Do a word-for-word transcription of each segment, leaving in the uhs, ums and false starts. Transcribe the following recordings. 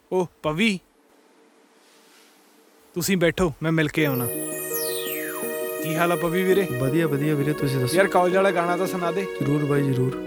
ਓ ਪਵੀ, ਤੁਸੀਂ ਬੈਠੋ, ਮੈਂ ਮਿਲ ਕੇ ਆਉਣਾ। ਕੀ ਹਾਲ ਆ ਪਵੀ ਵੀਰੇ? ਵਧੀਆ ਵਧੀਆ ਵੀਰੇ, ਤੁਸੀਂ ਦੱਸੋ? ਯਾਰ ਕਾਲਜ ਵਾਲਾ ਗਾਣਾ ਤਾਂ ਸੁਣਾ ਦੇ। ਜ਼ਰੂਰ ਬਾਈ ਜ਼ਰੂਰ।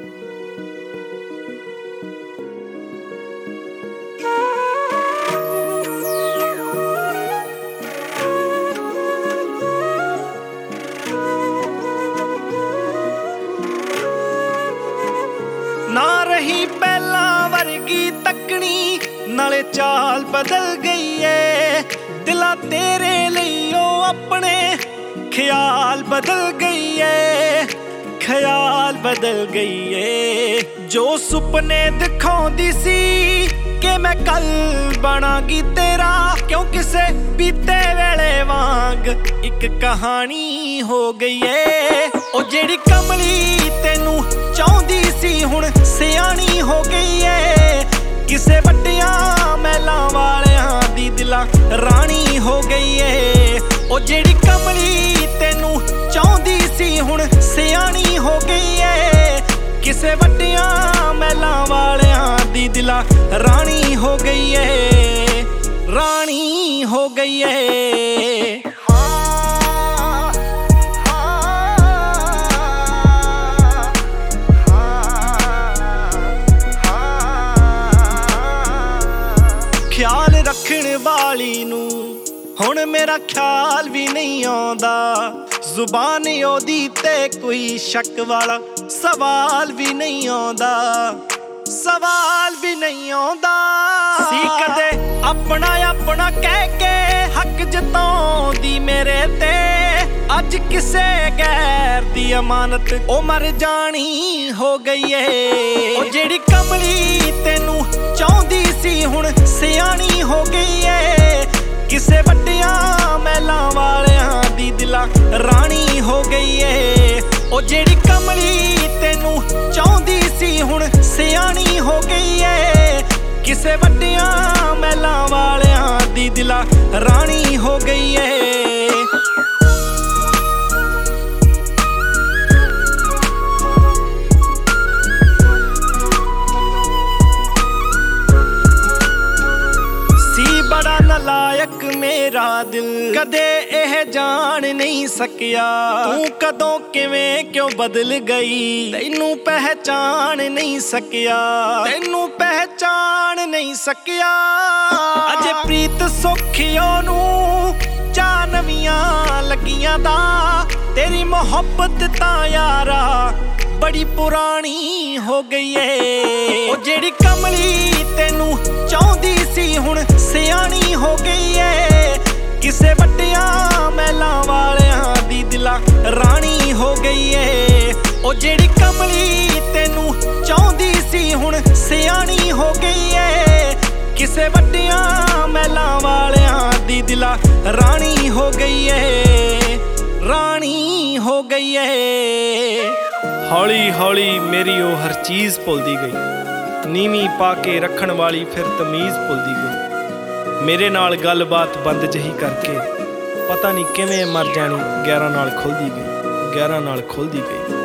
ਨਾ ਰਹੀ ਪਹਿਲਾਂ ਵਰਗੀ ਤੱਕਣੀ, ਨਾਲੇ ਚਾਲ ਬਦਲ ਗਈ ਏ। ਦਿਲਾਂ ਤੇਰੇ ਲਈ ਉਹ ਆਪਣੇ ਖਿਆਲ ਬਦਲ ਗਈ ਏ, ਖਿਆਲ ਬਦਲ ਗਈ ਏ। ਜੋ ਸੁਪਨੇ ਦਿਖਾਉਂਦੀ ਸੀ ਕਿ ਮੈਂ ਕੱਲ ਬਣਾਂਗੀ ਤੇਰਾ, ਕਿਉਂ ਕਿਸੇ ਬੀਤੇ ਵੇਲੇ ਵਾਂਗ ਇੱਕ ਕਹਾਣੀ ਹੋ ਗਈ ਏ। ਉਹ ਜਿਹੜੀ ਕਮਲੀ ਤੈਨੂੰ ਚਾਹੁੰਦੀ ਸੀ ਹੁਣ ਸਿਆਣੀ ਹੋ ਗਈ ਏ। ਕਿਸੇ ਵੱਡੀਆਂ ਮਹਿਲਾਂ ਵਾਲਿਆਂ ਦੀ ਦਿਲਾਂ ਰਾਣੀ ਹੋ ਗਈ ਏ। ਉਹ ਜਿਹੜੀ ਕਮਲੀ ਤੈਨੂੰ ਚਾਹੁੰਦੀ ਸੀ ਹੁਣ ਸਿਆਣੀ ਹੋ ਗਈ ਏ। ਕਿਸੇ ਵੱਡੀਆਂ ਮਹਿਲਾਂ ਵਾਲਿਆਂ ਦੀ ਦਿਲਾਂ ਰਾਣੀ ਹੋ ਗਈ ਏ, ਰਾਣੀ ਹੋ ਗਈ ਏ। ਖਿਆਲ ਰੱਖਣ ਵਾਲੀ ਨੂੰ ਹੁਣ ਮੇਰਾ ਖਿਆਲ ਵੀ ਨਹੀਂ ਆਉਂਦਾ। ਜ਼ੁਬਾਨ ਉਹਦੀ ਤੇ ਕੋਈ ਸ਼ੱਕ ਵਾਲਾ ਸਵਾਲ ਵੀ ਨਹੀਂ ਆਉਂਦਾ, ਸਵਾਲ ਵੀ ਨਹੀਂ ਆਉਂਦਾ। ਸੀ ਕਦੇ ਆਪਣਾ ਆਪਣਾ ਕਹਿ ਕੇ ਹੱਕ ਜਤਾਉਂਦੀ ਮੇਰੇ ਤੇ, ਅੱਜ ਕਿਸੇ ਗੈਰ ਦੀ ਅਮਾਨਤ ਉਹ ਮਰ ਜਾਣੀ ਹੋ ਗਈ ਏ। ਉਹ ਜਿਹੜੀ ਕਮਲੀ ਤੈਨੂੰ ਚਾਹੁੰਦੀ ਸੀ ਹੁਣ ਸਿਆਣੀ ਹੋ ਗਈ ਏ। ਕਿਸੇ ਵੱਡੀਆਂ ਮਹਿਲਾਂ ਵਾਲਿਆਂ ਦੀ ਦਿਲਾਂ ਰਾਣੀ ਹੋ ਗਈ ਏ। ਉਹ ਜਿਹੜੀ ਕਮਲੀ ਤੈਨੂੰ ਚਾਹੁੰਦੀ ਸੀ ਹੁਣ ਸਿਆਣੀ ਹੋ ਗਈ ਏ। ਕਿਸੇ ਵੱਡੀਆਂ ਮਹਿਲਾਂ ਵਾਲਿਆਂ ਦੀ ਦਿਲਾਂ ਰਾਣੀ ਹੋ ਗਈ ਏ। ਬੜਾ ਨਲਾਇਕ ਮੇਰਾ ਦਿਲ, ਕਦੇ ਇਹ ਜਾਣ ਨਹੀਂ ਸਕਿਆ ਤੂੰ ਕਦੋਂ ਕਿਵੇਂ ਕਿਉਂ ਬਦਲ ਗਈ। ਤੈਨੂੰ ਪਹਿਚਾਣ ਨਹੀਂ ਸਕਿਆ, ਤੈਨੂੰ ਪਹਿਚਾਣ ਨਹੀਂ ਸਕਿਆ। ਅਜੇ ਪ੍ਰੀਤ ਸੌਖਿਓ ਨੂੰ ਚਾਹ ਨਵੀਆਂ ਲੱਗੀਆਂ ਦਾ, ਤੇਰੀ ਮੁਹੱਬਤ ਤਾਂ ਯਾਰਾ ਬੜੀ ਪੁਰਾਣੀ ਹੋ ਗਈ ਏ। ਉਹ ਜਿਹੜੀ ਕਮਲੀ ਤੈਨੂੰ ਚਾਹੁੰਦੀ ਸੀ ਹੁਣ ਸਿਆਣੀ ਹੋ ਗਈ ਏ। ਕਿਸੇ ਵੱਡੀਆਂ ਮਹਿਲਾਂ ਵਾਲਿਆਂ ਦੀ ਦਿਲਾਂ ਰਾਣੀ ਹੋ ਗਈ ਏ। ਉਹ ਜਿਹੜੀ ਕਮਲੀ ਤੈਨੂੰ ਚਾਹੁੰਦੀ ਸੀ ਹੁਣ ਸਿਆਣੀ ਹੋ ਗਈ ਏ। ਕਿਸੇ ਵੱਡੀਆਂ ਮਹਿਲਾਂ ਵਾਲਿਆਂ ਦੀ ਦਿਲਾਂ ਰਾਣੀ ਹੋ ਗਈ ਏ, ਰਾਣੀ ਹੋ ਗਈ ਏ। ਹੌਲੀ ਹੌਲੀ ਮੇਰੀ ਉਹ ਹਰ ਚੀਜ਼ ਭੁੱਲਦੀ ਗਈ, ਨੀਵੀਂ ਪਾ ਕੇ ਰੱਖਣ ਵਾਲੀ ਫਿਰ ਤਮੀਜ਼ ਭੁੱਲਦੀ ਗਈ। ਮੇਰੇ ਨਾਲ ਗੱਲਬਾਤ ਬੰਦ ਜਿਹੀ ਕਰਕੇ ਪਤਾ ਨਹੀਂ ਕਿਵੇਂ ਮਰ ਜਾਣੀ ਗੈਰਾਂ ਨਾਲ ਖੁੱਲਦੀ ਗਈ, ਗੈਰਾਂ ਨਾਲ ਖੁੱਲਦੀ ਗਈ।